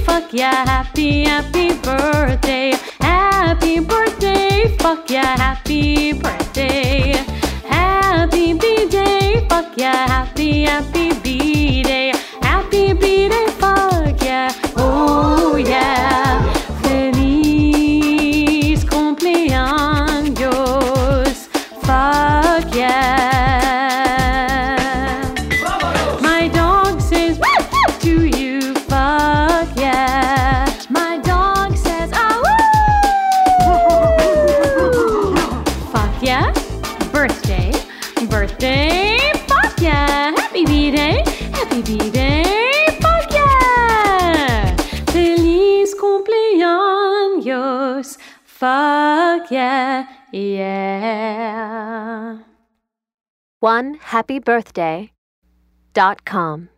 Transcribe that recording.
fuck yeah, happy, happy birthday. Happy birthday, fuck yeah, happy birthday. Happy B-day, fuck yeah, happy, happy B-day. Happy B-day, fuck yeah, oh yeah. Feliz cumpleaños, fuck yeah. My dog says to you, fuck yeah. My dog says, ah woo. Fuck yeah, birthday, birthday, fuck yeah. Happy B-day, happy B-day, fuck yeah. Feliz cumpleaños, fuck yeah, yeah. OneHappyBirthday.com